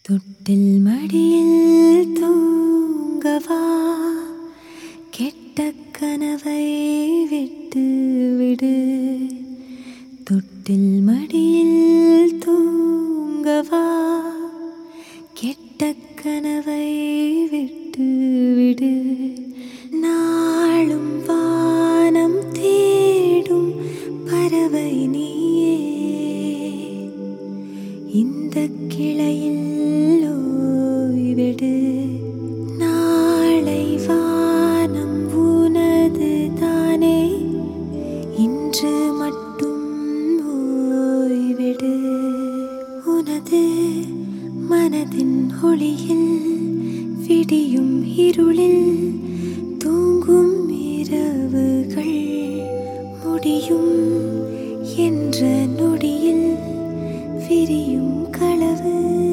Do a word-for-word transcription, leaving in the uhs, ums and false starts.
தொட்டில் மடியில் தூங்கவா, கெட்ட கனவை விட்டு விடு. தொட்டில் மடியில் தூங்கவா, கெட்ட கனவை விட்டு விடு. நாளும் வானம் தேடும் பறவை நீயே, இந்த கிளையில் ஓய்விடு. நாளை வானம் உனது தானே, இன்று மட்டும் ஓய்விடு. உனது மனதின் ஒளியில் விடியும் இருளில் தூங்கும் இரவுகள் முடியும் என்ற நொடியில் விரியும் களவு.